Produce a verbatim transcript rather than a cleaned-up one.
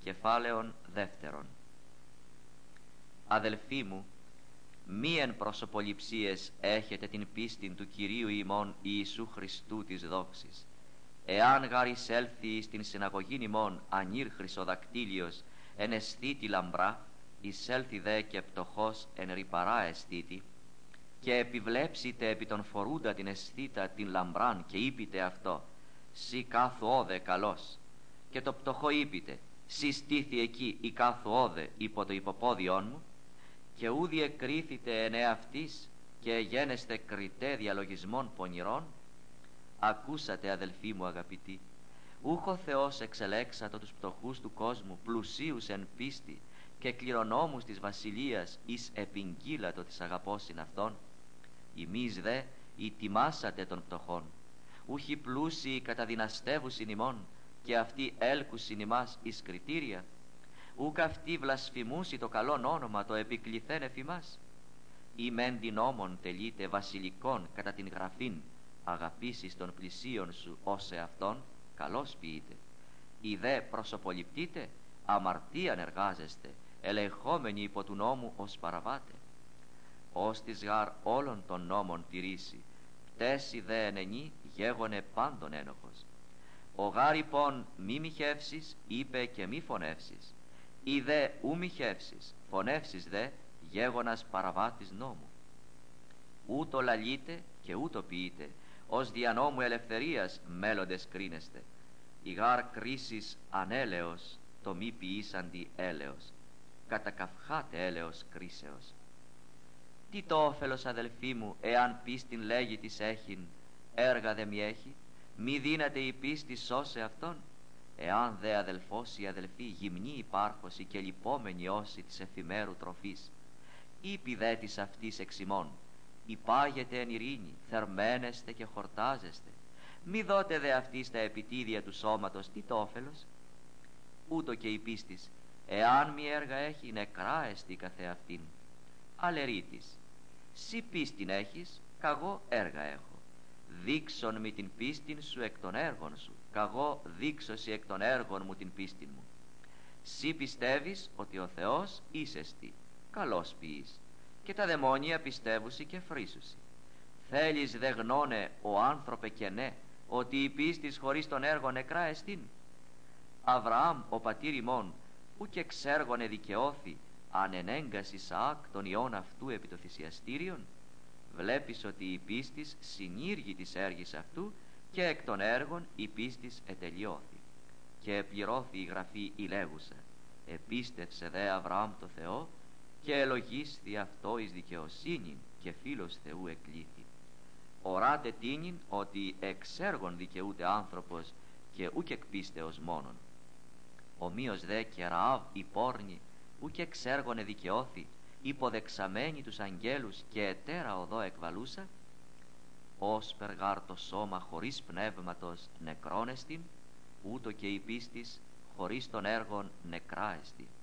Κεφάλαιον δεύτερον. Αδελφοί μου, μη εν προσωποληψίες έχετε την πίστην του Κυρίου ημών Ιησού Χριστού της δόξης. Εάν γάρ εισέλθει στην συναγωγήν ημών ανήρ χρυσοδακτήλιος εν αισθήτη λαμπρά, εισέλθει δε και πτωχός εν ρυπαρά αισθήτη, και επιβλέψετε επί τον φορούντα την αισθήτα την λαμπράν και είπετε αυτό, «Σι κάθου όδε καλός», και το πτωχό είπετε, «Σι στήθη εκεί η κάθου όδε υπό το υποπόδιόν μου», και ούδι εκρίθητε εν εαυτής και γένεστε κριτέ διαλογισμών πονηρών. Ακούσατε, αδελφοί μου αγαπητοί, ούχο Θεός εξελέξατο τους πτωχούς του κόσμου πλουσίους εν πίστη και κληρονόμους της βασιλείας εις επιγγείλατο της αγαπώσιν αυτών. Ημείς δε οι τιμάσατε των πτωχών, ούχοι πλούσιοι καταδυναστεύουσιν ημών και αυτοί έλκουσιν ημάς εις κριτήρια, ούκ αυτοί βλασφημούσι το καλόν όνομα το επικληθέν εφημάς. Ή μεν την νόμον τελείτε βασιλικών κατά την γραφήν, αγαπήσεις των πλησίων σου ως εαυτόν, καλώς ποιείτε. Ή δε προσωποληπτείτε, αμαρτίαν εργάζεστε, ελεγχόμενοι υπό του νόμου ως παραβάτε. Ως της γάρ όλων των νόμων τηρήσει, πτέσει δε ενενή γέγονε πάντων ένοχος. Ο γάρ υπόν μη μοιχεύσεις, είπε και μη φωνεύσεις. Ή δε ου μοιχεύσεις, φωνεύσεις δε γέγονας παραβάτης νόμου. Ούτω λαλείτε και ούτω ποιείτε, ως δια νόμου ελευθερίας μέλλοντες κρίνεστε. Η γάρ κρίσης ανέλεος, το μη ποιήσαντι έλεος. Κατακαυχάτε έλεος κρίσεως. Τι το όφελος, αδελφοί μου, εάν πίστην λέγει της έχειν, έργα δε μη έχει, μη δύναται η πίστη σώσε αυτόν. Εάν δε αδελφός ή αδελφή γυμνή υπάρχωση και λυπόμενη όση της εφημέρου τροφής, είπε δε της αυτής εξ ημών, υπάγετε εν ειρήνη, θερμαίνεστε και χορτάζεστε, μη δώτε δε αυτή στα επιτίδια του σώματος τι το όφελος. Ούτω και η πίστης, εάν μη έργα έχει, νεκρά εστι καθεαυτήν. Αλερίτης, σι πίστην έχεις, καγώ έργα έχω. Δείξον μη την πίστην σου εκ των έργων σου, καγώ δείξωσι εκ των έργων μου την πίστην μου. Σι πιστεύεις ότι ο Θεός είσεστι, καλώς ποιείς, και τα δαιμόνια πιστεύουσι και φρίσουσι. Θέλεις δε γνώνε ο άνθρωπε και ναι, ότι η πίστης χωρίς των έργων νεκρά εστίν. Αβραάμ ο πατήρ ημών, ου και εξέργωνε δικαιώθη, αν ενέγκας Ισαάκ τον ιόν αυτού επί το θυσιαστήριον. Βλέπεις ότι η πίστης συνήργη της έργης αυτού και εκ των έργων η πίστης ετελειώθη. Και επληρώθη η γραφή η λέγουσα, επίστευσε δε Αβραάμ το Θεό και ελογίσθη αυτό εις δικαιοσύνην και φίλος Θεού εκλήθη. Οράτε τίνην ότι εξ έργων δικαιούται άνθρωπος και ούκ εκ πίστεως μόνον. Ομοίως δε και Ραάβ η πόρνη ούκ εξ έργων εδικαιώθη, υποδεξαμένη τους αγγέλους και ετέρα οδό εκβαλούσα. Ως περγάρ το σώμα χωρίς πνεύματος νεκρόν εστιν, ούτω και η πίστης χωρίς των έργων νεκρά εστιν.